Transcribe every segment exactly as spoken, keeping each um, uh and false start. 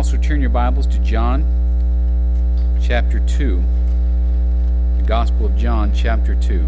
also turn your Bibles to John chapter two. The Gospel of John chapter two.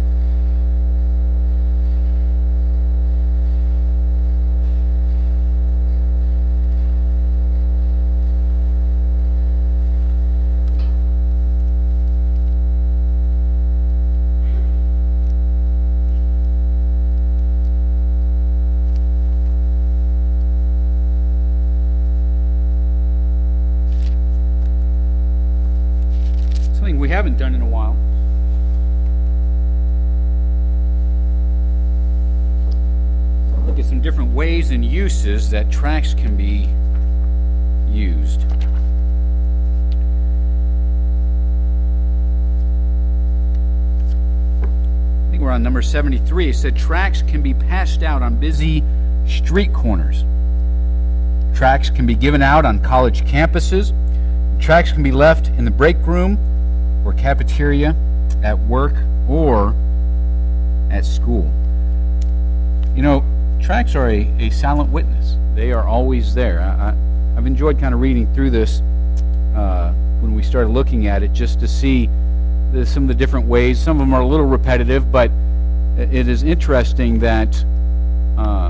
We haven't done in a while. Look at some different ways and uses that tracts can be used. I think we're on number seventy-three. It said tracts can be passed out on busy street corners. Tracts can be given out on college campuses. Tracts can be left in the break room or cafeteria, at work, or at school. You know, tracts are a, a silent witness. They are always there. I, I, I've enjoyed kind of reading through this uh, when we started looking at it, just to see the, some of the different ways. Some of them are a little repetitive, but it is interesting that uh,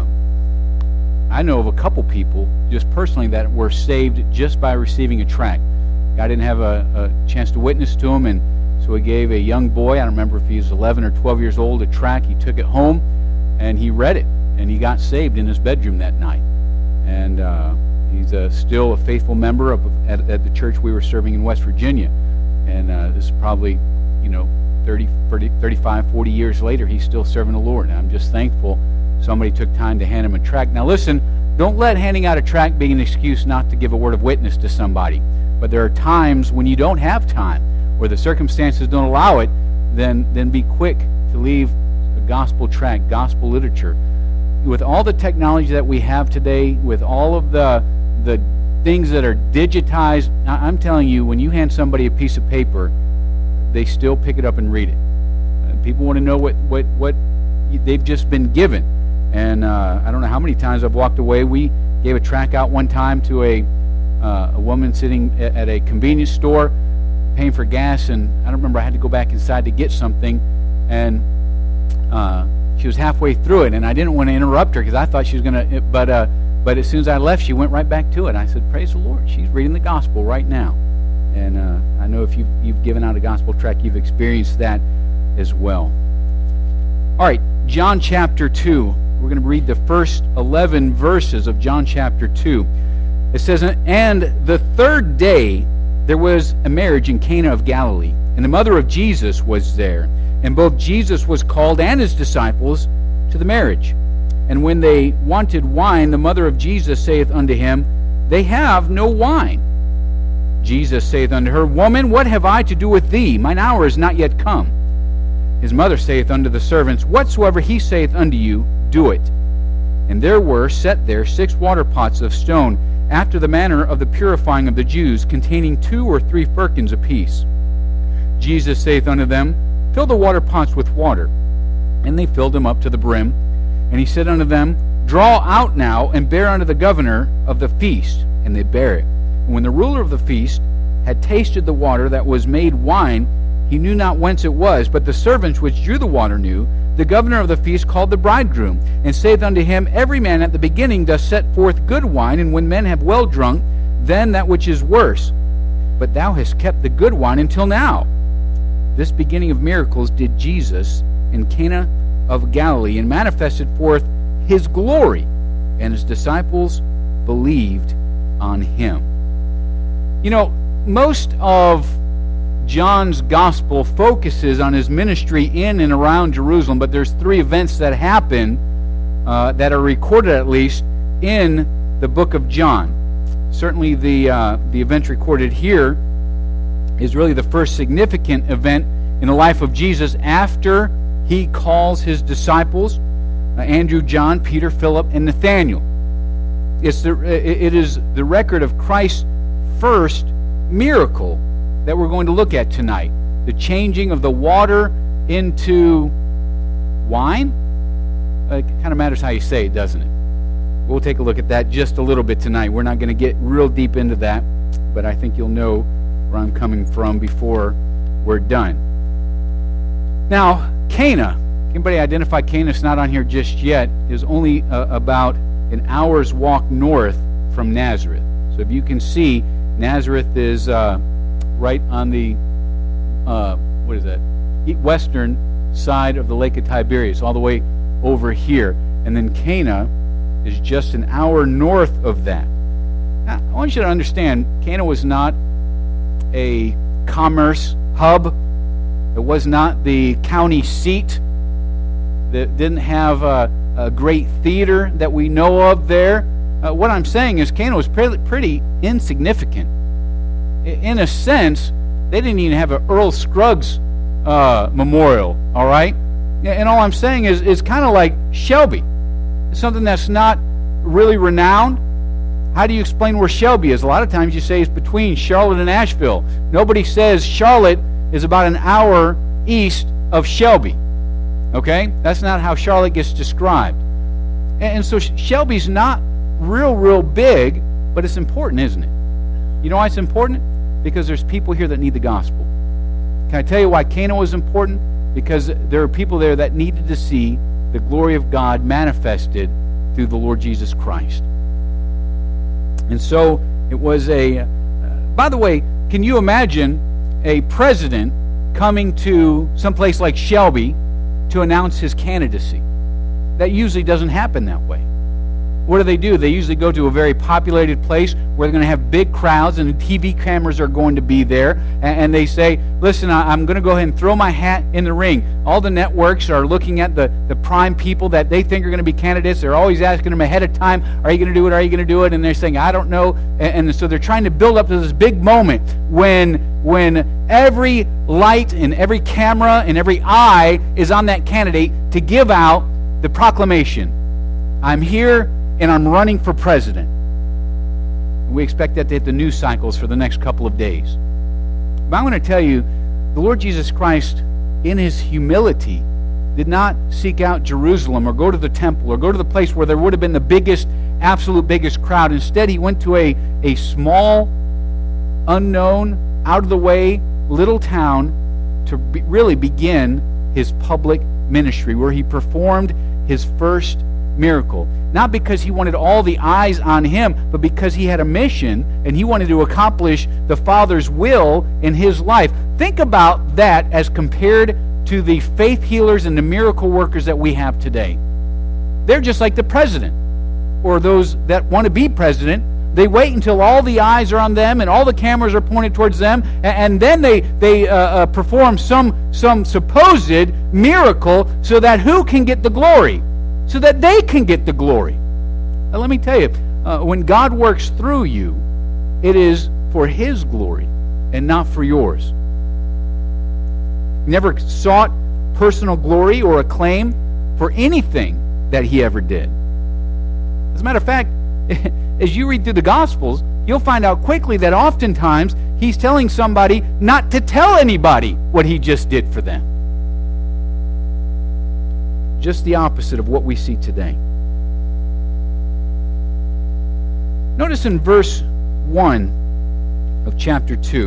I know of a couple people, just personally, that were saved just by receiving a tract. God didn't have a, a chance to witness to him, and so he gave a young boy, I don't remember if he was eleven or twelve years old, a tract. He took it home, and he read it, and he got saved in his bedroom that night. And uh, he's uh, still a faithful member of, at, at the church we were serving in West Virginia. And uh, this is probably, you know, thirty, thirty, thirty-five, forty years later, he's still serving the Lord. And I'm just thankful somebody took time to hand him a tract. Now listen, don't let handing out a tract be an excuse not to give a word of witness to somebody. But there are times when you don't have time, or the circumstances don't allow it, then then be quick to leave a gospel tract, gospel literature. With all the technology that we have today, with all of the the things that are digitized, I'm telling you, when you hand somebody a piece of paper, they still pick it up and read it. Uh, people want to know what, what, what they've just been given. And uh, I don't know how many times I've walked away. We gave a tract out one time to a Uh, a woman sitting at a convenience store paying for gas, and I don't remember, I had to go back inside to get something, and uh, she was halfway through it, and I didn't want to interrupt her because I thought she was going to, but uh, but as soon as I left, she went right back to it. I said, praise the Lord, she's reading the gospel right now. And uh, I know if you've, you've given out a gospel tract, you've experienced that as well. All right, John chapter two. We're going to read the first eleven verses of John chapter two. It says, and the third day there was a marriage in Cana of Galilee, and the mother of Jesus was there. And both Jesus was called and his disciples to the marriage. And when they wanted wine, the mother of Jesus saith unto him, they have no wine. Jesus saith unto her, woman, what have I to do with thee? Mine hour is not yet come. His mother saith unto the servants, whatsoever he saith unto you, do it. And there were set there six water pots of stone, after the manner of the purifying of the Jews, containing two or three firkins apiece. Jesus saith unto them, fill the water pots with water. And they filled them up to the brim. And he said unto them, draw out now, and bear unto the governor of the feast. And they bare it. And when the ruler of the feast had tasted the water that was made wine, he knew not whence it was, but the servants which drew the water knew. The governor of the feast called the bridegroom, and saith unto him, every man at the beginning doth set forth good wine, and when men have well drunk, then that which is worse. But thou hast kept the good wine until now. This beginning of miracles did Jesus in Cana of Galilee, and manifested forth his glory, and his disciples believed on him. You know, most of John's gospel focuses on his ministry in and around Jerusalem, but there's three events that happen uh, that are recorded, at least, in the book of John. Certainly the uh, the event recorded here is really the first significant event in the life of Jesus after he calls his disciples, uh, Andrew, John, Peter, Philip, and Nathanael. It's the, it is the record of Christ's first miracle that we're going to look at tonight. The changing of the water into wine. Uh, it kind of matters how you say it, doesn't it? We'll take a look at that just a little bit tonight. We're not going to get real deep into that, but I think you'll know where I'm coming from before we're done. Now, Cana. Anybody identify Cana? It's not on here just yet. Is only uh, about an hour's walk north from Nazareth. So if you can see, Nazareth is uh, right on the uh, what is that? western side of the Lake of Tiberias, all the way over here, and then Cana is just an hour north of that. Now, I want you to understand, Cana was not a commerce hub. It was not the county seat. That didn't have a, a great theater that we know of there. Uh, what I'm saying is Cana was pretty, pretty insignificant. In a sense, they didn't even have an Earl Scruggs uh, memorial, all right? And all I'm saying is it's kind of like Shelby. It's something that's not really renowned. How do you explain where Shelby is? A lot of times you say it's between Charlotte and Asheville. Nobody says Charlotte is about an hour east of Shelby. Okay? That's not how Charlotte gets described. And so Shelby's not real, real big, but it's important, isn't it? You know why it's important? Because there's people here that need the gospel. Can I tell you why Cana was important? Because there are people there that needed to see the glory of God manifested through the Lord Jesus Christ. And so it was a... Uh, by the way, can you imagine a president coming to someplace like Shelby to announce his candidacy? That usually doesn't happen that way. What do they do? They usually go to a very populated place where they're going to have big crowds and the T V cameras are going to be there. And they say, listen, I'm going to go ahead and throw my hat in the ring. All the networks are looking at the, the prime people that they think are going to be candidates. They're always asking them ahead of time, are you going to do it? Are you going to do it? And they're saying, I don't know. And, and so they're trying to build up to this big moment when, when every light and every camera and every eye is on that candidate to give out the proclamation. I'm here and I'm running for president. And we expect that to hit the news cycles for the next couple of days. But I'm going to tell you, the Lord Jesus Christ, in his humility, did not seek out Jerusalem or go to the temple or go to the place where there would have been the biggest, absolute biggest crowd. Instead, he went to a, a small, unknown, out-of-the-way little town to be, really begin his public ministry, where he performed his first miracle. Not because he wanted all the eyes on him, but because he had a mission and he wanted to accomplish the Father's will in his life. Think about that as compared to the faith healers and the miracle workers that we have today. They're just like the president, or those that want to be president. They wait until all the eyes are on them and all the cameras are pointed towards them, and then they they uh, uh, perform some some supposed miracle so that who can get the glory? So that they can get the glory. Now, let me tell you, uh, when God works through you, it is for his glory and not for yours. He never sought personal glory or acclaim for anything that he ever did. As a matter of fact, as you read through the Gospels, you'll find out quickly that oftentimes he's telling somebody not to tell anybody what he just did for them. Just the opposite of what we see today. Notice in verse one of chapter two,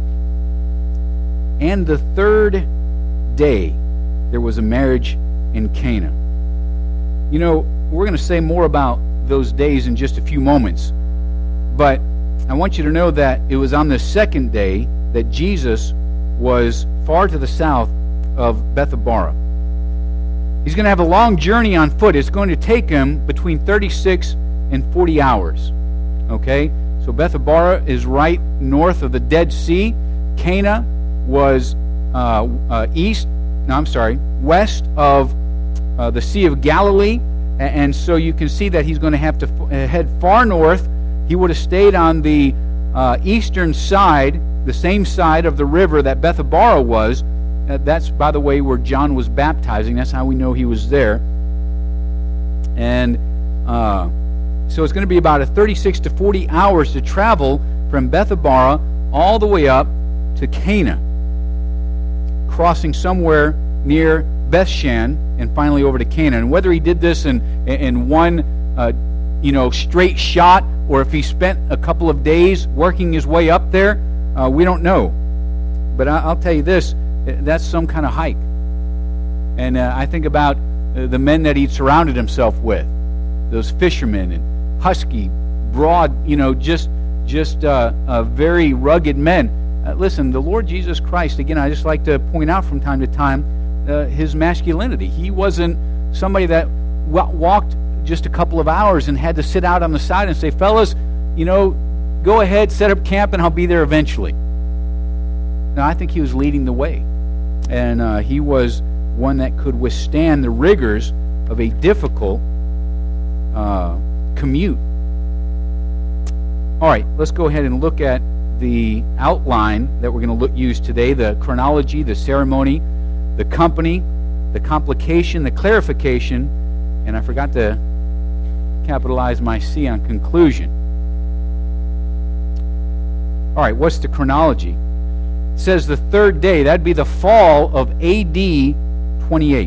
and the third day there was a marriage in Cana. You know, we're going to say more about those days in just a few moments, but I want you to know that it was on the second day that Jesus was far to the south of Bethabara. He's going to have a long journey on foot. It's going to take him between thirty-six and forty hours. Okay? So Bethabara is right north of the Dead Sea. Cana was uh, uh, east, no, I'm sorry, west of uh, the Sea of Galilee. And so you can see that he's going to have to head far north. He would have stayed on the uh, eastern side, the same side of the river that Bethabara was. Uh, that's, by the way, where John was baptizing. That's how we know he was there. And uh, so it's going to be about a thirty-six to forty hours to travel from Bethabara all the way up to Cana, crossing somewhere near Bethshan and finally over to Cana. And whether he did this in in one uh, you know, straight shot, or if he spent a couple of days working his way up there, uh, we don't know. But I, I'll tell you this, that's some kind of hike. And uh, I think about uh, the men that he'd surrounded himself with, those fishermen and husky, broad, you know, just just uh, uh, very rugged men. Uh, listen, the Lord Jesus Christ, again, I just like to point out from time to time uh, his masculinity. He wasn't somebody that w- walked just a couple of hours and had to sit out on the side and say, fellas, you know, go ahead, set up camp, and I'll be there eventually. No, I think he was leading the way. And uh, he was one that could withstand the rigors of a difficult uh, commute. All right, let's go ahead and look at the outline that we're going to look, use today, the chronology, the ceremony, the company, the complication, the clarification, and I forgot to capitalize my C on conclusion. All right, what's the chronology? It says the third day, that'd be the fall of A D twenty-eight.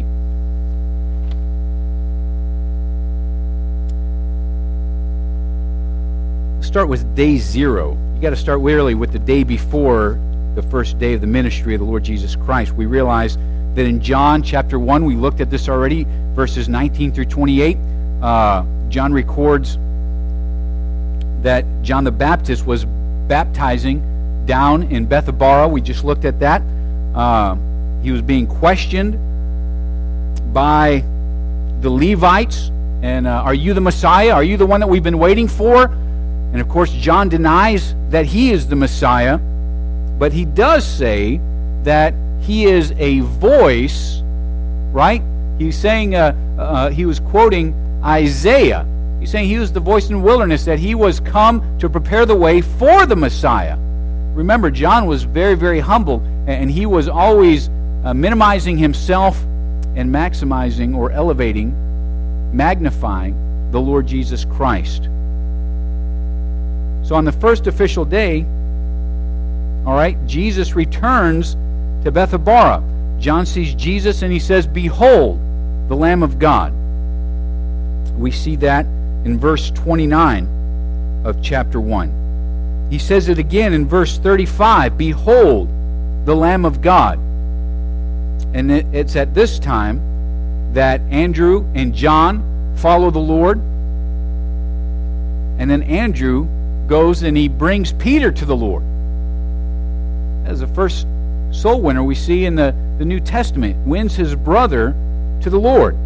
Start with day zero. You got to start really with the day before the first day of the ministry of the Lord Jesus Christ. We realize that in John chapter one, we looked at this already, verses nineteen through twenty-eight. Uh, John records that John the Baptist was baptizing down in Bethabara. We just looked at that. Uh, he was being questioned by the Levites. And uh, are you the Messiah? Are you the one that we've been waiting for? And of course, John denies that he is the Messiah. But he does say that he is a voice, right? He's saying, uh, uh, he was quoting Isaiah. He's saying he was the voice in the wilderness, that he was come to prepare the way for the Messiah. Remember, John was very, very humble, and he was always uh, minimizing himself and maximizing or elevating, magnifying the Lord Jesus Christ. So on the first official day, all right, Jesus returns to Bethabara. John sees Jesus and he says, "Behold, the Lamb of God." We see that in verse twenty-nine of chapter one. He says it again in verse thirty-five, "Behold, the Lamb of God." And it's at this time that Andrew and John follow the Lord. And then Andrew goes and he brings Peter to the Lord. As the first soul winner we see in the, the New Testament, wins his brother to the Lord.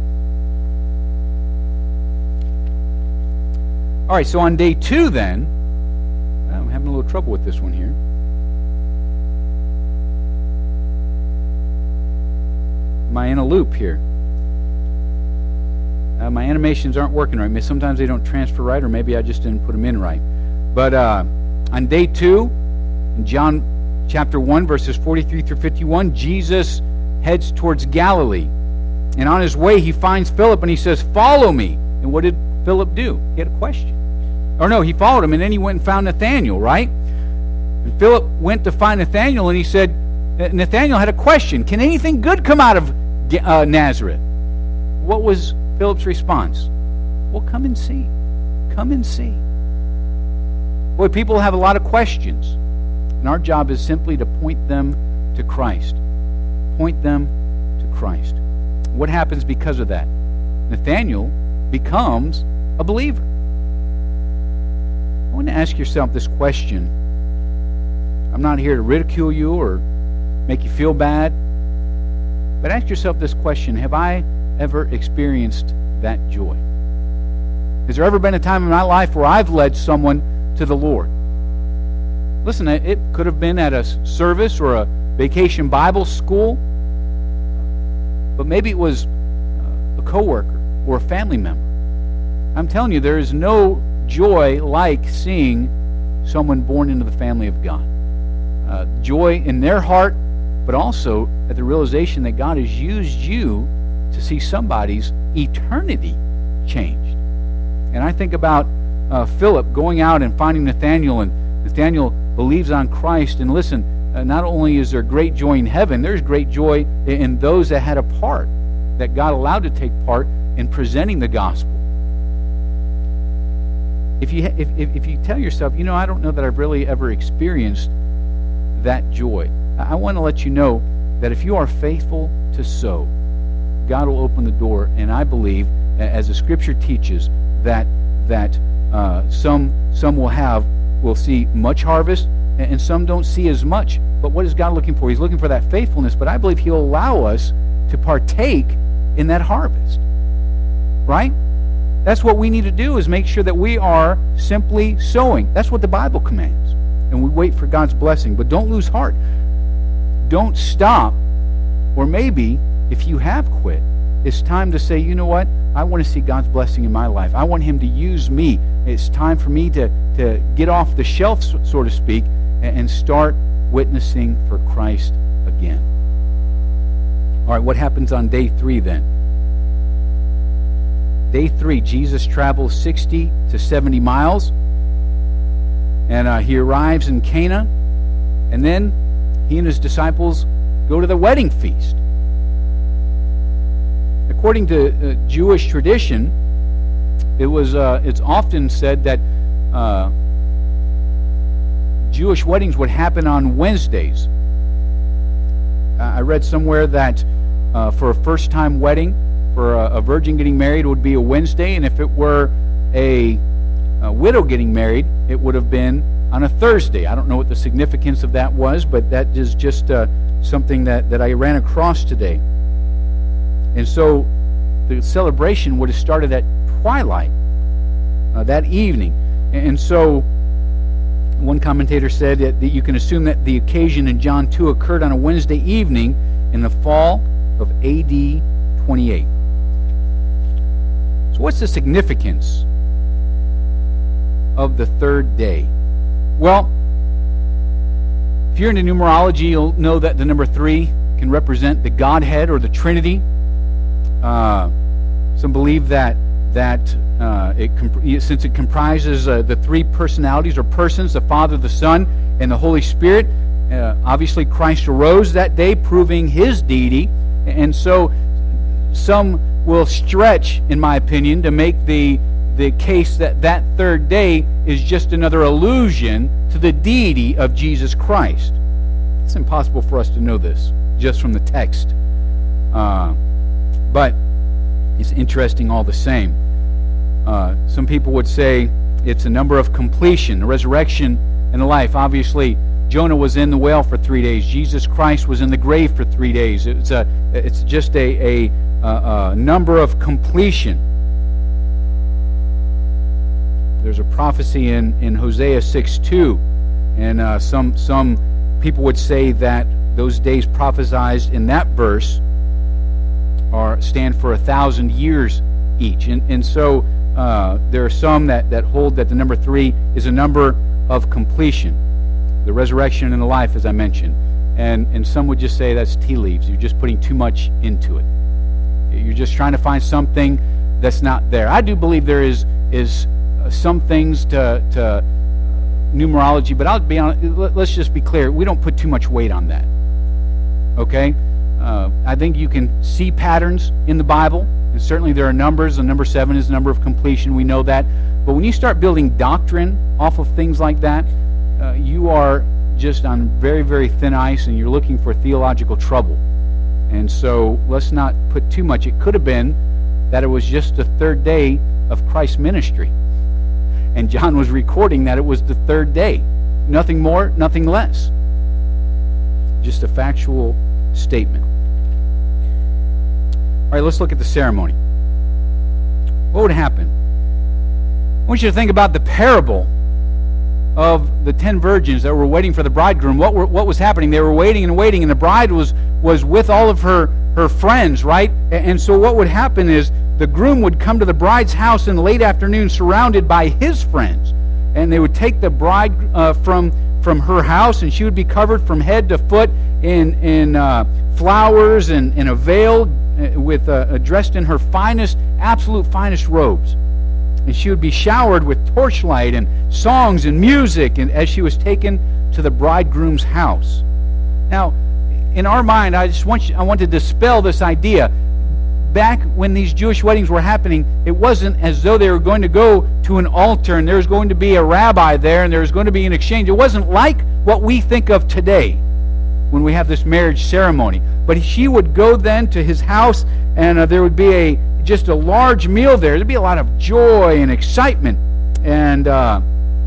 All right, so on day two then, I'm having a little trouble with this one here. Am I in a loop here? Uh, my animations aren't working right. Sometimes they don't transfer right, or maybe I just didn't put them in right. But uh, on day two, in John chapter one, verses forty-three through fifty-one, Jesus heads towards Galilee. And on his way, he finds Philip, and he says, "Follow me." And what did Philip do? He had a question. Or no, he followed him, and then he went and found Nathanael, right? And Philip went to find Nathanael, and he said, Nathanael had a question. Can anything good come out of uh, Nazareth? What was Philip's response? Well, come and see. Come and see. Boy, people have a lot of questions. And our job is simply to point them to Christ. Point them to Christ. What happens because of that? Nathanael becomes a believer. I want to ask yourself this question. I'm not here to ridicule you or make you feel bad, but ask yourself this question. Have I ever experienced that joy? Has there ever been a time in my life where I've led someone to the Lord? Listen, it could have been at a service or a vacation Bible school, but maybe it was a coworker or a family member. I'm telling you, there is no joy like seeing someone born into the family of God. Uh, joy in their heart, but also at the realization that God has used you to see somebody's eternity changed. And I think about uh, Philip going out and finding Nathanael, and Nathanael believes on Christ. And listen, uh, not only is there great joy in heaven, there's great joy in those that had a part, that God allowed to take part in presenting the gospel. if you if, if, if you tell yourself, you know, I don't know that I've really ever experienced that joy, I, I want to let you know that if you are faithful to sow, God will open the door, and I believe, as the Scripture teaches, that that uh, some some will have will see much harvest, and, and some don't see as much. But what is God looking for? He's looking for that faithfulness. But I believe He'll allow us to partake in that harvest. Right? That's what we need to do, is make sure that we are simply sowing. That's what the Bible commands. And we wait for God's blessing. But don't lose heart. Don't stop. Or maybe, if you have quit, it's time to say, you know what? I want to see God's blessing in my life. I want Him to use me. It's time for me to, to get off the shelf, so to speak, and, and start witnessing for Christ again. All right, what happens on day three then? Day three, Jesus travels sixty to seventy miles, and uh, he arrives in Cana, and then he and his disciples go to the wedding feast. According to uh, Jewish tradition, it was uh, it's often said that uh, Jewish weddings would happen on Wednesdays. Uh, I read somewhere that uh, for a first-time wedding, for a, a virgin getting married, it would be a Wednesday, and if it were a, a widow getting married, it would have been on a Thursday. I don't know what the significance of that was, but that is just uh, something that, that I ran across today. And so the celebration would have started at twilight uh, that evening. And so one commentator said that, that you can assume that the occasion in John two occurred on a Wednesday evening in the fall of A D twenty-eight. So what's the significance of the third day? Well, if you're into numerology, you'll know that the number three can represent the Godhead or the Trinity. Uh, some believe that that uh, it comp- since it comprises uh, the three personalities or persons, the Father, the Son, and the Holy Spirit. Uh, obviously, Christ arose that day, proving His deity, and so some will stretch, in my opinion, to make the the case that that third day is just another allusion to the deity of Jesus Christ. It's impossible for us to know this just from the text. Uh, But it's interesting all the same. Uh, some people would say it's a number of completion, the resurrection and the life. Obviously, Jonah was in the whale for three days. Jesus Christ was in the grave for three days. It's a, it's just a, a, a, a number of completion. There's a prophecy in, in Hosea six two, and uh, some some people would say that those days prophesied in that verse or stand for a thousand years each. And, and so uh, there are some that, that hold that the number three is a number of completion. The resurrection and the life, as I mentioned. And, and some would just say that's tea leaves. You're just putting too much into it. You're just trying to find something that's not there. I do believe there is is uh, some things to, to uh, numerology, but I'll be honest, let's just be clear. We don't put too much weight on that. Okay? Uh, I think you can see patterns in the Bible, and certainly there are numbers. The number seven is the number of completion. We know that. But when you start building doctrine off of things like that, uh, you are just on very, very thin ice, and you're looking for theological trouble. And so let's not put too much. It could have been that it was just the third day of Christ's ministry. And John was recording that it was the third day. Nothing more, nothing less. Just a factual statement. All right, let's look at the ceremony. What would happen? I want you to think about the parable of the ten virgins that were waiting for the bridegroom. What were, what was happening? They were waiting and waiting, and the bride was was with all of her, her friends, right? And so what would happen is the groom would come to the bride's house in the late afternoon surrounded by his friends. And they would take the bride uh, from, from her house, and she would be covered from head to foot in, in uh, flowers and, and a veil with uh, dressed in her finest, absolute finest robes. And she would be showered with torchlight and songs and music and as she was taken to the bridegroom's house. Now, in our mind, I just want you, I want to dispel this idea. Back when these Jewish weddings were happening, it wasn't as though they were going to go to an altar, and there's going to be a rabbi there, and there's going to be an exchange. It wasn't like what we think of today when we have this marriage ceremony. But she would go then to his house, and uh, there would be a just a large meal there. There'd be a lot of joy and excitement, and uh,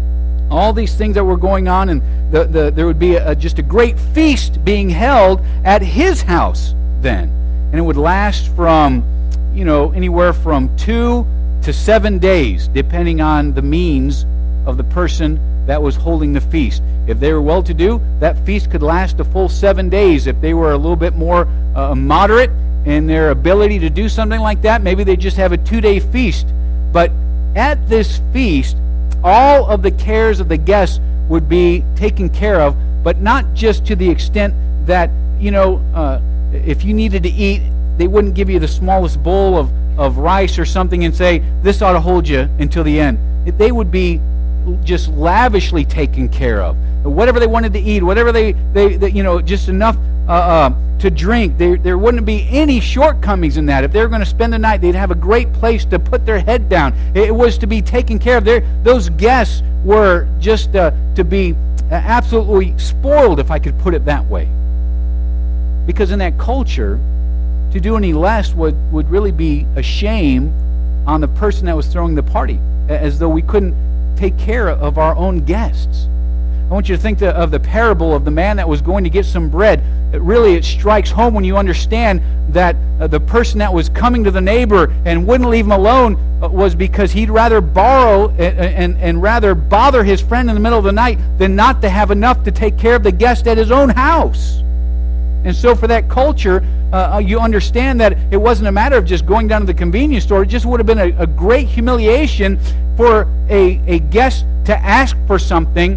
all these things that were going on, and the, the, there would be a, just a great feast being held at his house then. And it would last from, you know, anywhere from two to seven days, depending on the means of the person that was holding the feast. If they were well-to-do, that feast could last a full seven days. If they were a little bit more uh, moderate in their ability to do something like that, maybe they just have a two-day feast. But at this feast, all of the cares of the guests would be taken care of, but not just to the extent that, you know, uh, if you needed to eat, they wouldn't give you the smallest bowl of, of rice or something and say, this ought to hold you until the end. They would be just lavishly taken care of. Whatever they wanted to eat, whatever they, they, they you know, just enough uh, uh, to drink, they, there wouldn't be any shortcomings in that. If they were going to spend the night, they'd have a great place to put their head down. It was to be taken care of. They're, those guests were just uh, to be absolutely spoiled, if I could put it that way. Because in that culture, to do any less would, would really be a shame on the person that was throwing the party, as though we couldn't take care of our own guests. I want you to think of the parable of the man that was going to get some bread. It really, it strikes home when you understand that uh, the person that was coming to the neighbor and wouldn't leave him alone uh, was because he'd rather borrow and, and, and rather bother his friend in the middle of the night than not to have enough to take care of the guest at his own house. And so for that culture, uh, you understand that it wasn't a matter of just going down to the convenience store. It just would have been a, a great humiliation for a, a guest to ask for something,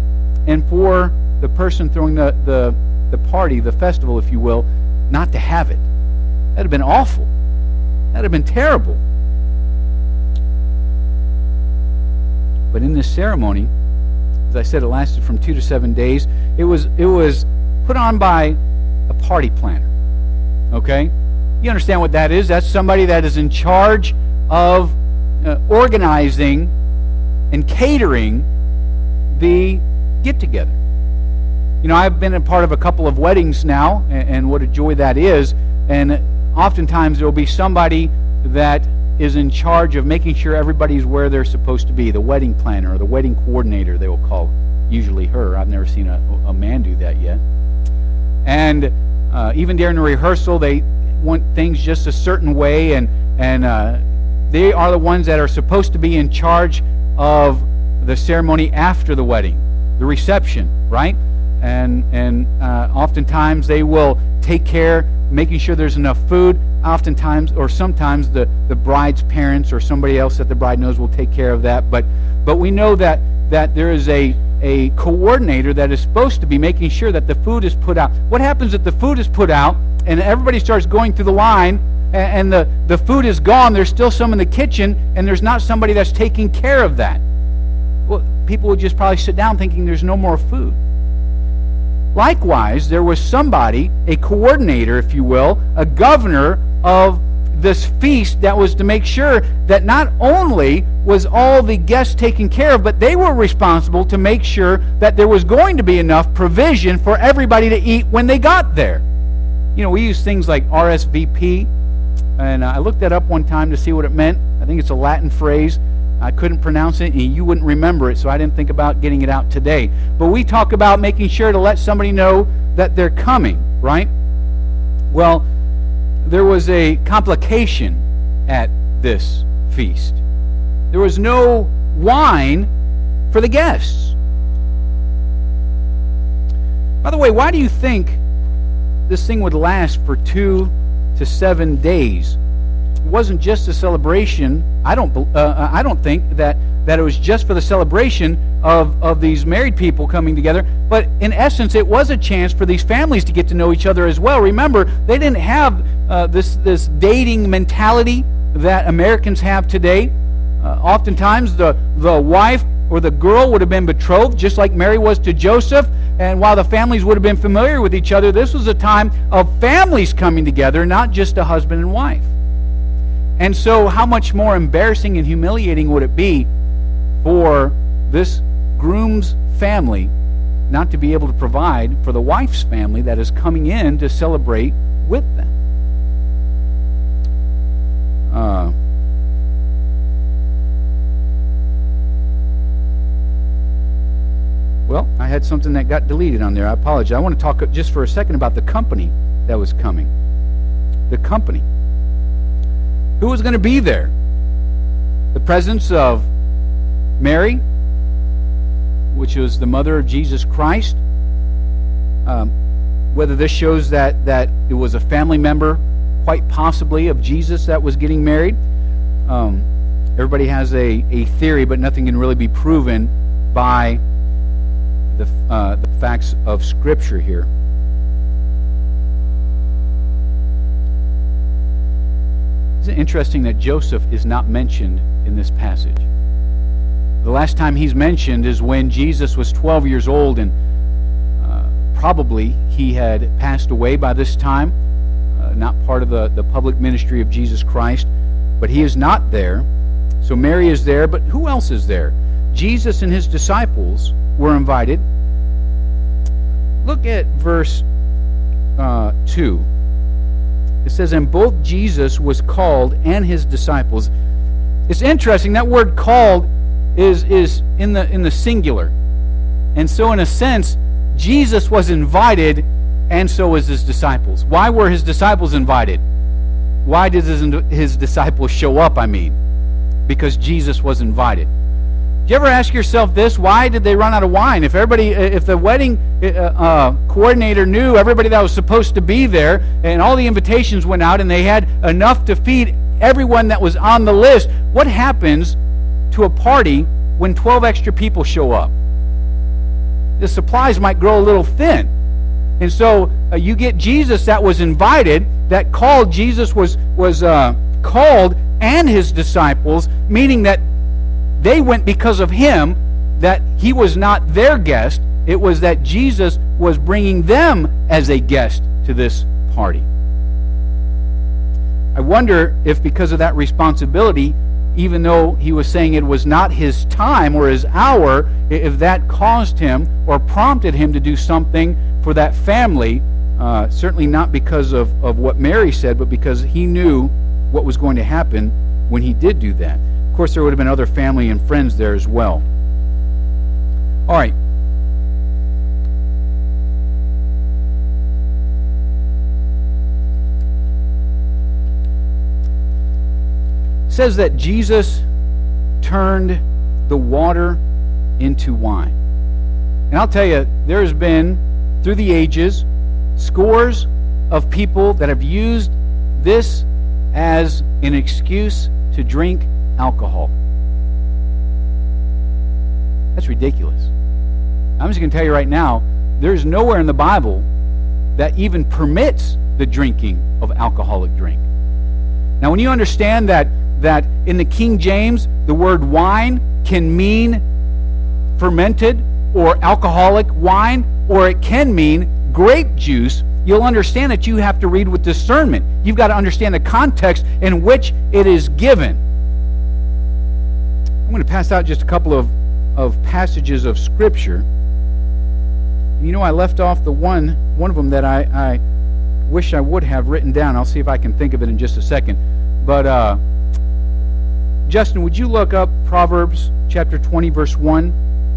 and for the person throwing the, the, the party, the festival, if you will, not to have it. That would have been awful. That would have been terrible. But in this ceremony, as I said, it lasted from two to seven days. It was it was put on by a party planner. Okay? You understand what that is? That's somebody that is in charge of uh, organizing and catering the get-together. You know, I've been a part of a couple of weddings now, and, and what a joy that is. And oftentimes there will be somebody that is in charge of making sure everybody's where they're supposed to be. The wedding planner or the wedding coordinator, they will call usually her. I've never seen a, a man do that yet. And uh, even during the rehearsal, they want things just a certain way, and and uh, they are the ones that are supposed to be in charge of the ceremony after the wedding, the reception, right? And and uh, oftentimes they will take care, making sure there's enough food. Oftentimes, or sometimes, the, the bride's parents or somebody else that the bride knows will take care of that. But but we know that that there is a a coordinator that is supposed to be making sure that the food is put out. What happens if the food is put out and everybody starts going through the line and, and the, the food is gone, there's still some in the kitchen, and there's not somebody that's taking care of that? Well, people would just probably sit down thinking there's no more food. Likewise, there was somebody, a coordinator, if you will, a governor of this feast that was to make sure that not only was all the guests taken care of, but they were responsible to make sure that there was going to be enough provision for everybody to eat when they got there. You know, we use things like R S V P, and I looked that up one time to see what it meant. I think it's a Latin phrase. I couldn't pronounce it, and you wouldn't remember it, so I didn't think about getting it out today. But we talk about making sure to let somebody know that they're coming, right? Well, there was a complication at this feast. There was no wine for the guests. By the way, why do you think this thing would last for two to seven days? It wasn't just a celebration. I don't. Uh, I don't think that that it was just for the celebration of of these married people coming together. But in essence, it was a chance for these families to get to know each other as well. Remember, they didn't have uh, this this dating mentality that Americans have today. Uh, oftentimes, the the wife or the girl would have been betrothed, just like Mary was to Joseph. And while the families would have been familiar with each other, this was a time of families coming together, not just a husband and wife. And so how much more embarrassing and humiliating would it be for this groom's family not to be able to provide for the wife's family that is coming in to celebrate with them. Uh, well, I had something that got deleted on there. I apologize. I want to talk just for a second about the company that was coming. The company. Who was going to be there? The presence of Mary, which was the mother of Jesus Christ. Um, whether this shows that, that it was a family member, quite possibly, of Jesus that was getting married. Um, everybody has a, a theory, but nothing can really be proven by the, uh, the facts of Scripture here. Isn't it interesting that Joseph is not mentioned in this passage? The last time he's mentioned is when Jesus was twelve years old, and uh, probably he had passed away by this time, uh, not part of the, the public ministry of Jesus Christ, but he is not there. So Mary is there, but who else is there? Jesus and his disciples were invited. Look at verse uh, two. It says, and both Jesus was called and his disciples. It's interesting, that word called is is in the in the singular. And so in a sense, Jesus was invited, and so was his disciples. Why were his disciples invited? Why did his, his disciples show up, I mean? Because Jesus was invited. Do you ever ask yourself this? Why did they run out of wine? If everybody, if the wedding uh, uh, coordinator knew everybody that was supposed to be there, and all the invitations went out, and they had enough to feed everyone that was on the list, what happens to a party when twelve extra people show up? The supplies might grow a little thin. And so uh, you get Jesus that was invited, that called. Jesus was, was uh, called, and his disciples, meaning that they went because of him, that he was not their guest. It was that Jesus was bringing them as a guest to this party. I wonder if because of that responsibility, even though he was saying it was not his time or his hour, if that caused him or prompted him to do something for that family, uh, certainly not because of, of what Mary said, but because he knew what was going to happen when he did do that. Of course, there would have been other family and friends there as well. All right. It says that Jesus turned the water into wine. And I'll tell you, there's been, through the ages, scores of people that have used this as an excuse to drink alcohol. That's ridiculous. I'm just going to tell you right now, there's nowhere in the Bible that even permits the drinking of alcoholic drink. Now, when you understand that that in the King James, the word wine can mean fermented or alcoholic wine, or it can mean grape juice, you'll understand that you have to read with discernment. You've got to understand the context in which it is given. I'm going to pass out just a couple of, of passages of Scripture. You know, I left off the one, one of them that I, I wish I would have written down. I'll see if I can think of it in just a second. But, uh, Justin, would you look up Proverbs chapter twenty, verse one?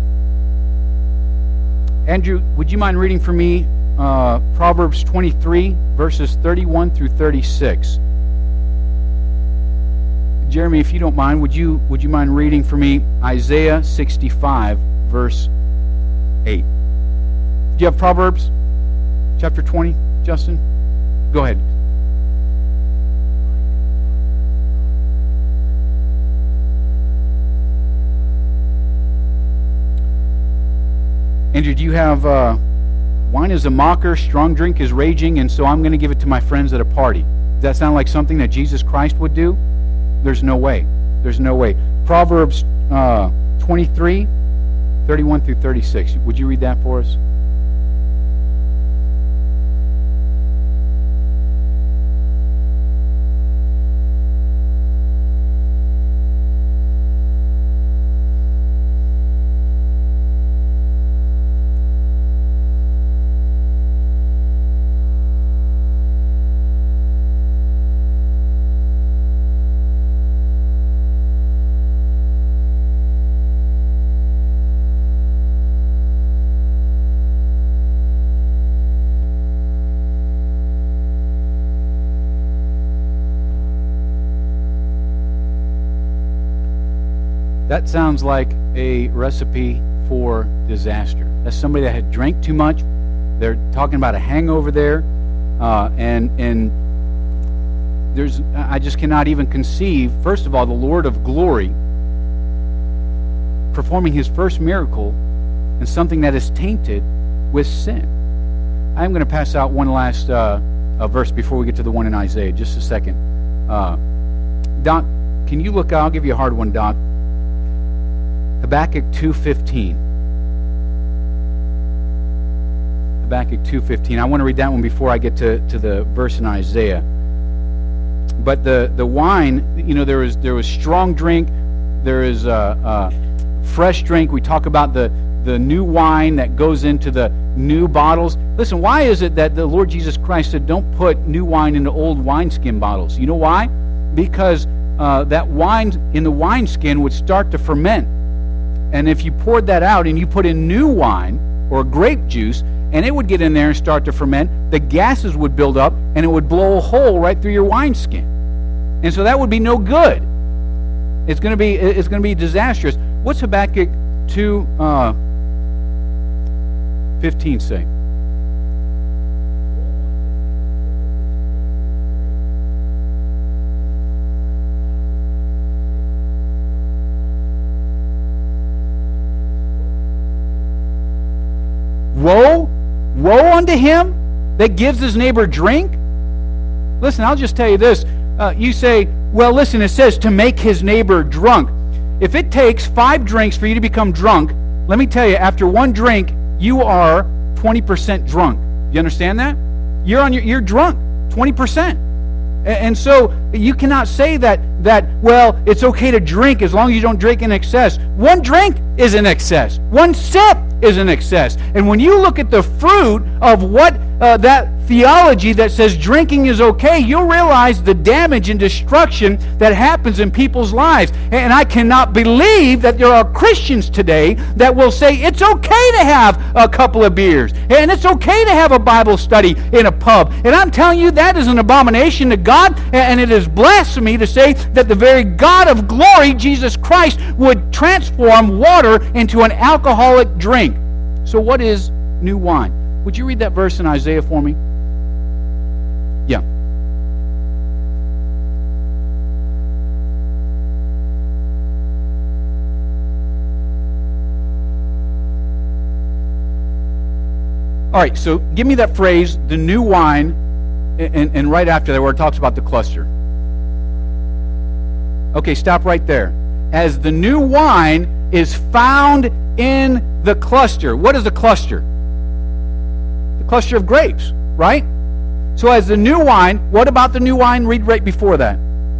Andrew, would you mind reading for me uh, Proverbs twenty-three, verses thirty-one through thirty-six? Jeremy, if you don't mind, would you would you mind reading for me Isaiah sixty-five, verse eight? Do you have Proverbs chapter twenty, Justin? Go ahead. Andrew, do you have uh, wine is a mocker, strong drink is raging, and so I'm going to give it to my friends at a party? Does that sound like something that Jesus Christ would do? There's no way. There's no way. Proverbs uh, twenty-three, thirty-one through thirty-six. Would you read that for us? That sounds like a recipe for disaster. That's somebody that had drank too much. They're talking about a hangover there, uh, and and there's I just cannot even conceive. First of all, the Lord of glory performing His first miracle in something that is tainted with sin. I'm going to pass out one last uh, uh, verse before we get to the one in Isaiah. Just a second. Uh, Doc, can you look out? I'll give you a hard one, Doc. Habakkuk two fifteen. Habakkuk two fifteen. I want to read that one before I get to, to the verse in Isaiah. But the, the wine, you know, there was there was strong drink, there is uh, uh, fresh drink. We talk about the, the new wine that goes into the new bottles. Listen, why is it that the Lord Jesus Christ said don't put new wine into old wineskin bottles? You know why? Because uh, that wine in the wineskin would start to ferment. And if you poured that out and you put in new wine or grape juice, and it would get in there and start to ferment, the gases would build up, and it would blow a hole right through your wineskin. And so that would be no good. It's going to be it's going to be disastrous. What's Habakkuk two fifteen say? Woe, woe unto him that gives his neighbor drink. Listen, I'll just tell you this. Uh, you say, well, listen, it says to make his neighbor drunk. If it takes five drinks for you to become drunk, let me tell you, after one drink, you are twenty percent drunk. You understand that? You're on your, you're drunk, twenty percent. And so you cannot say that, that, well, it's okay to drink as long as you don't drink in excess. One drink is in excess. One sip is in excess. And when you look at the fruit of what uh, that theology that says drinking is okay, you'll realize the damage and destruction that happens in people's lives. And I cannot believe that there are Christians today that will say it's okay to have a couple of beers, and it's okay to have a Bible study in a pub. And I'm telling you, that is an abomination to God, and it is blasphemy to say that the very God of glory, Jesus Christ, would transform water into an alcoholic drink. So what is new wine? Would you read that verse in Isaiah for me? Yeah. All right, so give me that phrase, the new wine, and, and right after that where it talks about the cluster. Okay, stop right there. As the new wine is found in the cluster. What is a cluster? The cluster of grapes, right? So as the new wine, what about the new wine? Read right before that.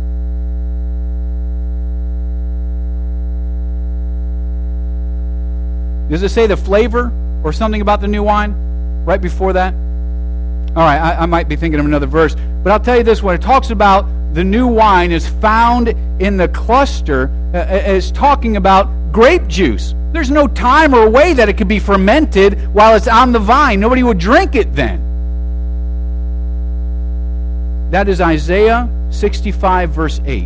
Does it say the flavor or something about the new wine right before that? All right, I, I might be thinking of another verse. But I'll tell you this, when it talks about the new wine is found in the cluster, uh, it's talking about grape juice. There's no time or way that it could be fermented while it's on the vine. Nobody would drink it then. That is Isaiah sixty-five, verse eight.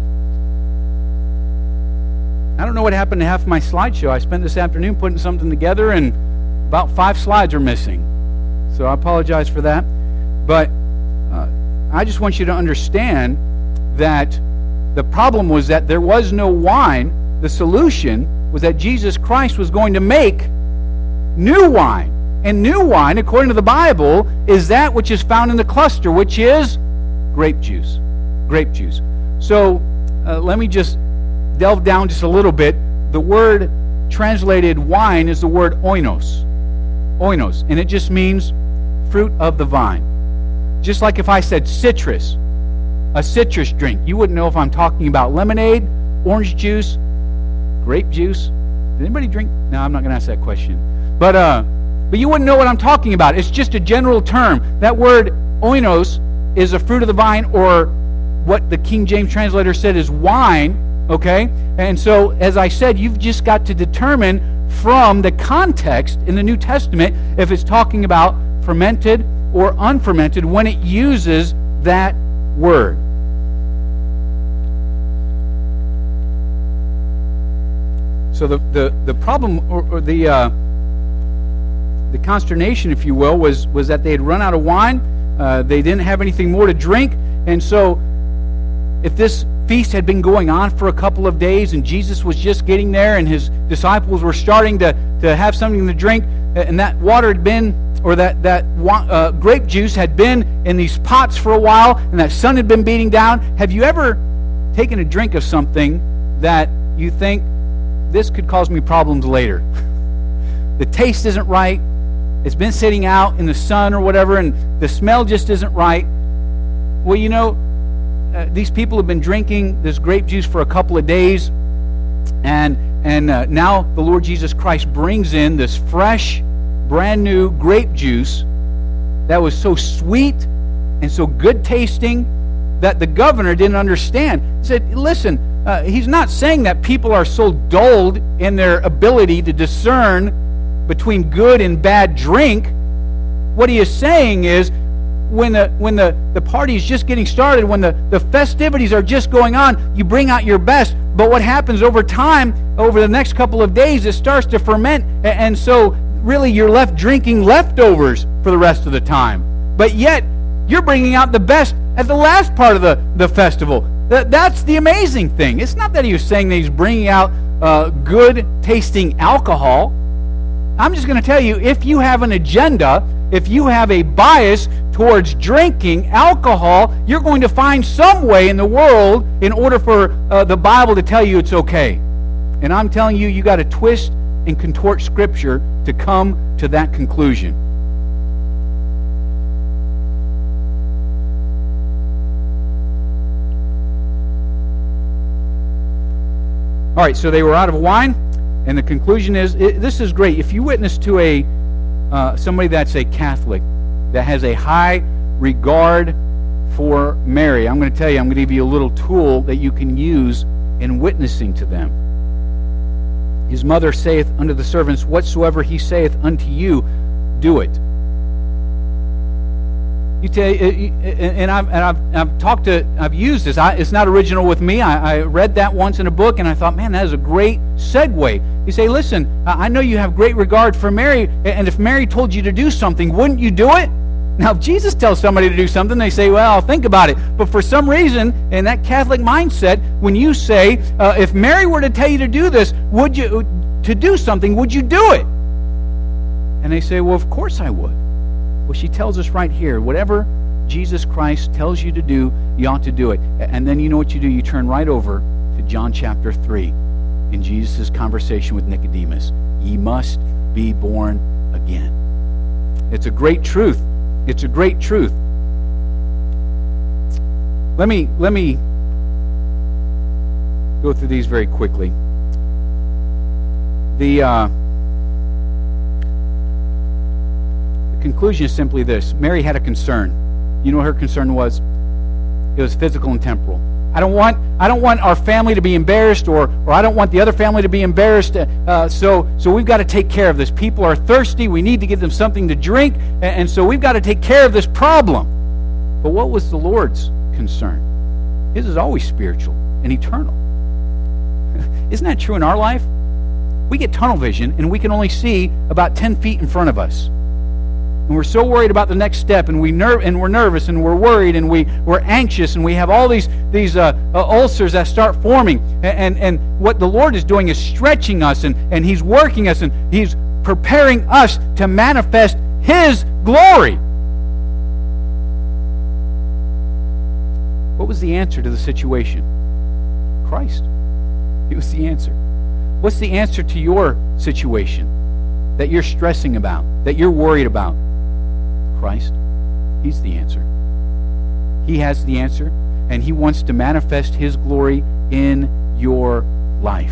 I don't know what happened to half my slideshow. I spent this afternoon putting something together, and about five slides are missing. So I apologize for that. But uh, I just want you to understand that the problem was that there was no wine. The solution was that Jesus Christ was going to make new wine. And new wine, according to the Bible, is that which is found in the cluster, which is grape juice. Grape juice. So uh, let me just delve down just a little bit. The word translated wine is the word oinos. Oinos. And it just means fruit of the vine. Just like if I said citrus, a citrus drink, you wouldn't know if I'm talking about lemonade, orange juice, grape juice. Did anybody drink? No, I'm not going to ask that question. But uh, but you wouldn't know what I'm talking about. It's just a general term. That word oinos is a fruit of the vine, or what the King James translator said is wine, okay? And so, as I said, you've just got to determine from the context in the New Testament if it's talking about fermented or unfermented when it uses that word. So the, the, the problem, or, or the uh, the consternation, if you will, was, was that they had run out of wine. Uh, they didn't have anything more to drink. And so if this feast had been going on for a couple of days and Jesus was just getting there and his disciples were starting to, to have something to drink, and that water had been, or that, that uh, grape juice had been in these pots for a while, and that sun had been beating down, have you ever taken a drink of something that you think, this could cause me problems later? The taste isn't right. It's been sitting out in the sun or whatever, and the smell just isn't right. Well, you know, uh, these people have been drinking this grape juice for a couple of days, and and uh, now the Lord Jesus Christ brings in this fresh, brand new grape juice that was so sweet and so good tasting that the governor didn't understand. He said, listen, uh, he's not saying that people are so dulled in their ability to discern between good and bad drink. What he is saying is, when the when the, the party is just getting started, when the, the festivities are just going on, you bring out your best. But what happens over time, over the next couple of days, it starts to ferment. And so really you're left drinking leftovers for the rest of the time. But yet, you're bringing out the best at the last part of the, the festival. That, that's the amazing thing. It's not that he was saying that he's bringing out uh, good-tasting alcohol. I'm just going to tell you, if you have an agenda, if you have a bias towards drinking alcohol, you're going to find some way in the world in order for uh, the Bible to tell you it's okay. And I'm telling you, you got to twist and contort Scripture to come to that conclusion. All right, so they were out of wine. And the conclusion is, it, this is great. If you witness to a uh, somebody that's a Catholic, that has a high regard for Mary, I'm going to tell you, I'm going to give you a little tool that you can use in witnessing to them. His mother saith unto the servants, whatsoever he saith unto you, do it. You tell, and I've, and I've, I've talked to, I've used this. I, it's not original with me. I, I read that once in a book, and I thought, man, that is a great segue. You say, listen, I know you have great regard for Mary, and if Mary told you to do something, wouldn't you do it? Now, if Jesus tells somebody to do something, they say, well, I'll think about it. But for some reason, in that Catholic mindset, when you say, uh, if Mary were to tell you to do this, would you, to do something, would you do it? And they say, well, of course I would. Well, she tells us right here, whatever Jesus Christ tells you to do, you ought to do it. And then you know what you do? You turn right over to John chapter three in Jesus' conversation with Nicodemus. Ye must be born again. It's a great truth. It's a great truth. Let me, let me go through these very quickly. The... Uh, conclusion is simply this. Mary had a concern. You know what her concern was? It was physical and temporal. I don't want I don't want our family to be embarrassed, or or I don't want the other family to be embarrassed. Uh, so so we've got to take care of this. People are thirsty. We need to give them something to drink, and, and so we've got to take care of this problem. But what was the Lord's concern? His is always spiritual and eternal. Isn't that true in our life? We get tunnel vision, and we can only see about ten feet in front of us. And we're so worried about the next step, and we ner- and we're nervous, and we're worried, and we, we're anxious, and we have all these these uh, uh, ulcers that start forming. And, and and what the Lord is doing is stretching us, and, and He's working us, and He's preparing us to manifest His glory. What was the answer to the situation? Christ. He was the answer. What's the answer to your situation that you're stressing about, that you're worried about? Christ. He's the answer. He has the answer, and He wants to manifest His glory in your life.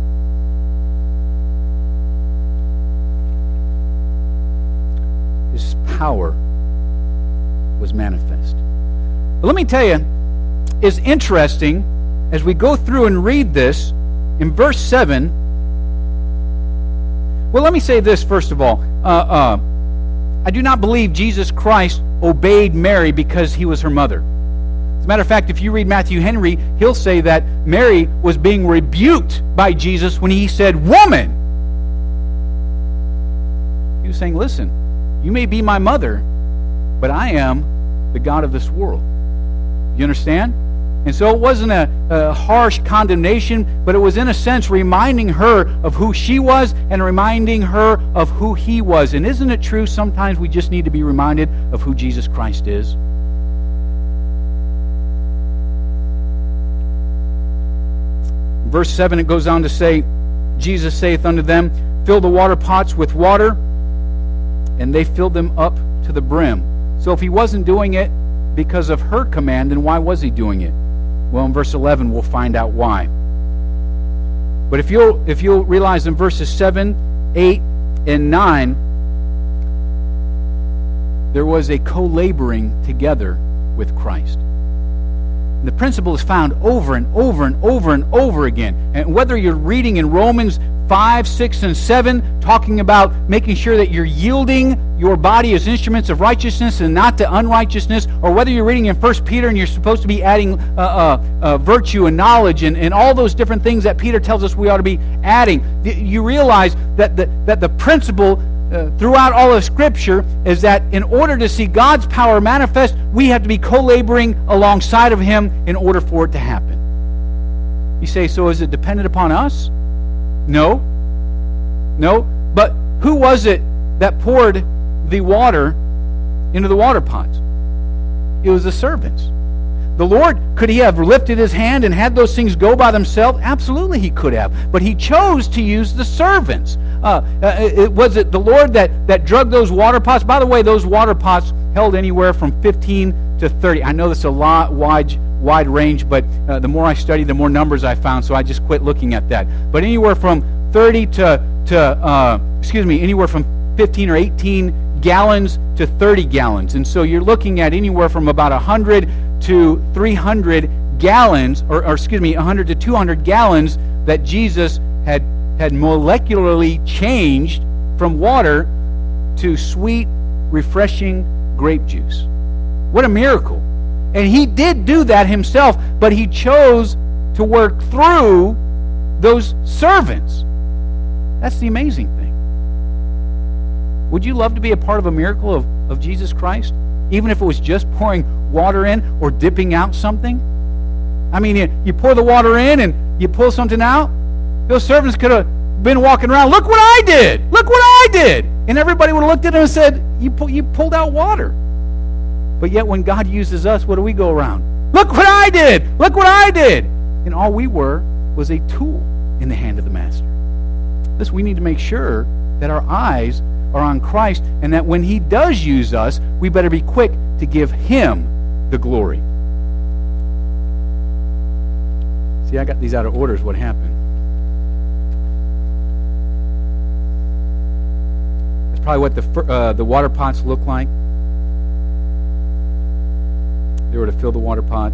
His power was manifest. But let me tell you, it's interesting as we go through and read this in verse seven. Well, let me say this first of all. Uh, uh, I do not believe Jesus Christ obeyed Mary because He was her mother. As a matter of fact, if you read Matthew Henry, he'll say that Mary was being rebuked by Jesus when he said, "Woman." He was saying, listen, you may be my mother, but I am the God of this world. You understand? And so it wasn't a, a harsh condemnation, but it was in a sense reminding her of who she was and reminding her of who he was. And isn't it true sometimes we just need to be reminded of who Jesus Christ is? Verse seven, it goes on to say, Jesus saith unto them, fill the water pots with water, and they filled them up to the brim. So if he wasn't doing it because of her command, then why was he doing it? Well, in verse eleven, we'll find out why. But if you'll, if you'll realize in verses seven, eight, and nine, there was a co-laboring together with Christ. And the principle is found over and over and over and over again. And whether you're reading in Romans five, six, and seven, talking about making sure that you're yielding your body as instruments of righteousness and not to unrighteousness, or whether you're reading in First Peter and you're supposed to be adding uh, uh, uh, virtue and knowledge and, and all those different things that Peter tells us we ought to be adding, you realize that the, that the principle Uh, throughout all of Scripture is that in order to see God's power manifest, we have to be co-laboring alongside of Him in order for it to happen. You say, so is it dependent upon us? No. No. But who was it that poured the water into the water pots? It was the servants. The Lord, could He have lifted His hand and had those things go by themselves? Absolutely He could have. But He chose to use the servants. Uh, it, was it the Lord that, that drug those water pots? By the way, those water pots held anywhere from fifteen to thirty. I know that's a lot wide, wide range, but uh, the more I studied, the more numbers I found, so I just quit looking at that. But anywhere from thirty to, to uh, excuse me, anywhere from fifteen or eighteen gallons to thirty gallons. And so you're looking at anywhere from about one hundred to three hundred gallons, or, or excuse me, one hundred to two hundred gallons that Jesus had had molecularly changed from water to sweet, refreshing grape juice. What a miracle. And He did do that Himself, but He chose to work through those servants. That's the amazing thing. Would you love to be a part of a miracle of, of Jesus Christ? Even if it was just pouring water in or dipping out something? I mean, you, you pour the water in and you pull something out. Those servants could have been walking around, look what I did! Look what I did! And everybody would have looked at them and said, you, pu- you pulled out water. But yet when God uses us, what do we go around? Look what I did! Look what I did! And all we were was a tool in the hand of the Master. Listen, we need to make sure that our eyes are on Christ, and that when He does use us, we better be quick to give Him the glory. See, I got these out of order is what happened. That's probably what the uh, the water pots look like. They were to fill the water pots.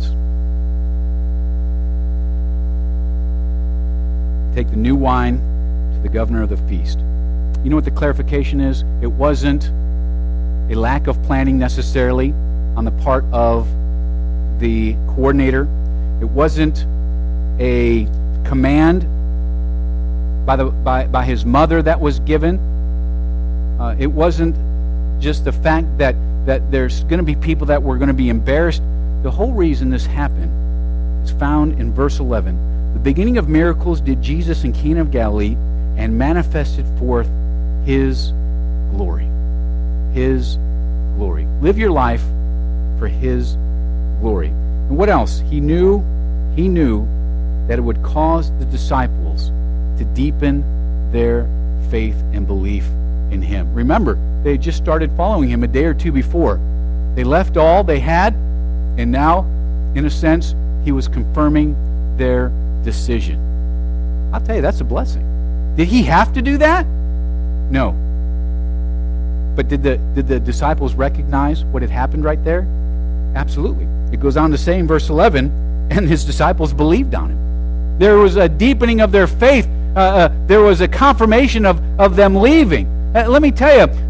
Take the new wine to the governor of the feast. You know what the clarification is? It wasn't a lack of planning necessarily on the part of the coordinator. It wasn't a command by the by, by his mother that was given. Uh, it wasn't just the fact that, that there's going to be people that were going to be embarrassed. The whole reason this happened is found in verse eleven. The beginning of miracles did Jesus in Cana of Galilee, and manifested forth His glory. His glory. Live your life for His glory. And what else? He knew, he knew that it would cause the disciples to deepen their faith and belief in Him. Remember, they had just started following Him a day or two before. They left all they had, and now, in a sense, He was confirming their decision. I'll tell you, that's a blessing. Did He have to do that? No. But did the did the disciples recognize what had happened right there? Absolutely. It goes on to say in verse eleven, and His disciples believed on Him. There was a deepening of their faith. Uh, uh, there was a confirmation of, of them leaving. Uh, let me tell you,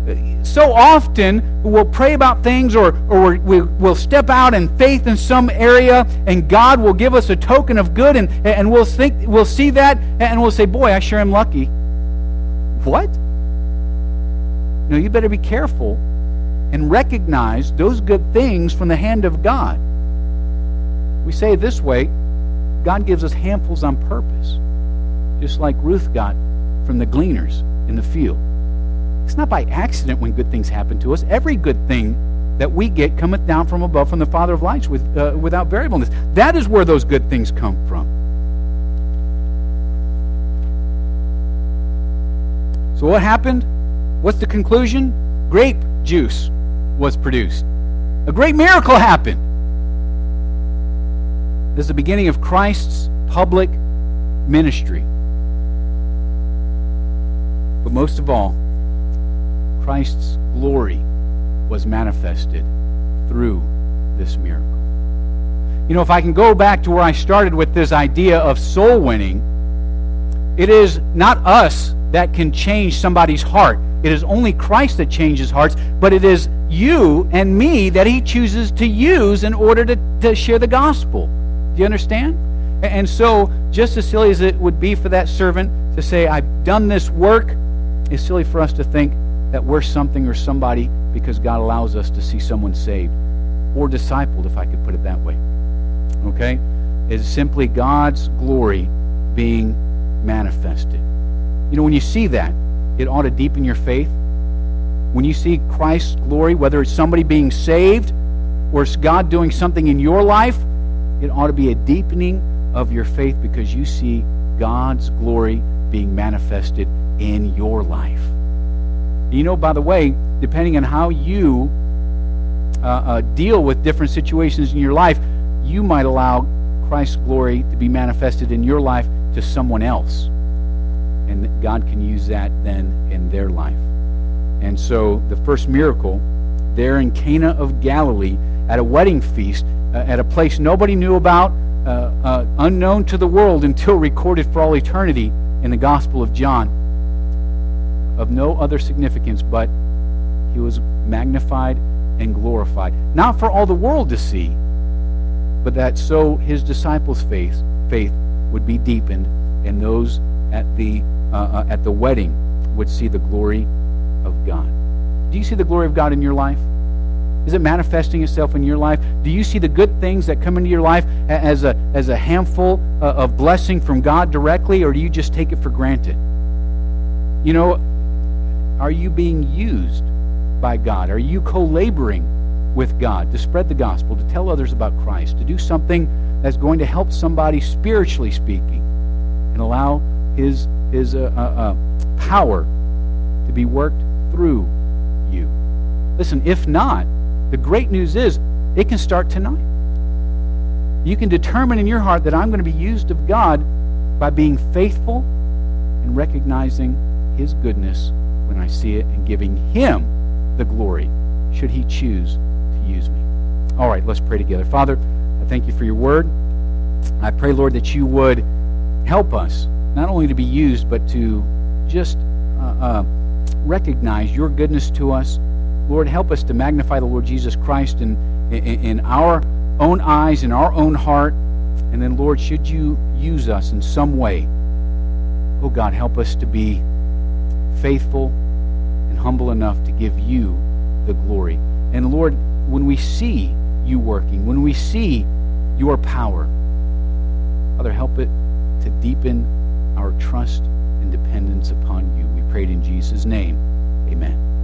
so often we'll pray about things, or, or we, we'll step out in faith in some area, and God will give us a token of good, and, and we'll think we'll see that, and we'll say, boy, I sure am lucky. What? No, you better be careful and recognize those good things from the hand of God. We say it this way: God gives us handfuls on purpose, just like Ruth got from the gleaners in the field. It's not by accident when good things happen to us. Every good thing that we get cometh down from above, from the Father of lights, with, uh, without variableness. That is where those good things come from. So what happened? What's the conclusion? Grape juice was produced. A great miracle happened. This is the beginning of Christ's public ministry. But most of all, Christ's glory was manifested through this miracle. You know, if I can go back to where I started with this idea of soul winning, it is not us that can change somebody's heart. It is only Christ that changes hearts, but it is you and me that He chooses to use in order to, to share the gospel. Do you understand? And so, just as silly as it would be for that servant to say, I've done this work, it's silly for us to think that we're something or somebody because God allows us to see someone saved or discipled, if I could put it that way. Okay? It's simply God's glory being manifested. You know, when you see that, it ought to deepen your faith. When you see Christ's glory, whether it's somebody being saved or it's God doing something in your life, it ought to be a deepening of your faith because you see God's glory being manifested in your life. You know, by the way, depending on how you uh, uh, deal with different situations in your life, you might allow Christ's glory to be manifested in your life to someone else. And God can use that then in their life. And so the first miracle there in Cana of Galilee at a wedding feast, uh, at a place nobody knew about, uh, uh, unknown to the world until recorded for all eternity in the Gospel of John, of no other significance, but He was magnified and glorified. Not for all the world to see, but that so His disciples' faith, faith would be deepened, and those at the uh, uh, at the wedding would see the glory of God. Do you see the glory of God in your life? Is it manifesting itself in your life? Do you see the good things that come into your life as a as a handful uh, of blessing from God directly, or do you just take it for granted? You know, are you being used by God? Are you co-laboring with God to spread the gospel, to tell others about Christ, to do something that's going to help somebody spiritually speaking, and allow His His uh, uh, uh, power to be worked through you? Listen, if not, the great news is it can start tonight. You can determine in your heart that I'm going to be used of God by being faithful and recognizing His goodness when I see it and giving Him the glory should He choose to use me. All right, let's pray together. Father, I thank You for Your word. I pray, Lord, that You would help us not only to be used, but to just uh, uh, recognize Your goodness to us. Lord, help us to magnify the Lord Jesus Christ in, in, in our own eyes, in our own heart. And then, Lord, should You use us in some way, oh God, help us to be faithful and humble enough to give You the glory. And Lord, when we see You working, when we see Your power, Father, help it to deepen our trust and dependence upon You. We pray it in Jesus' name. Amen.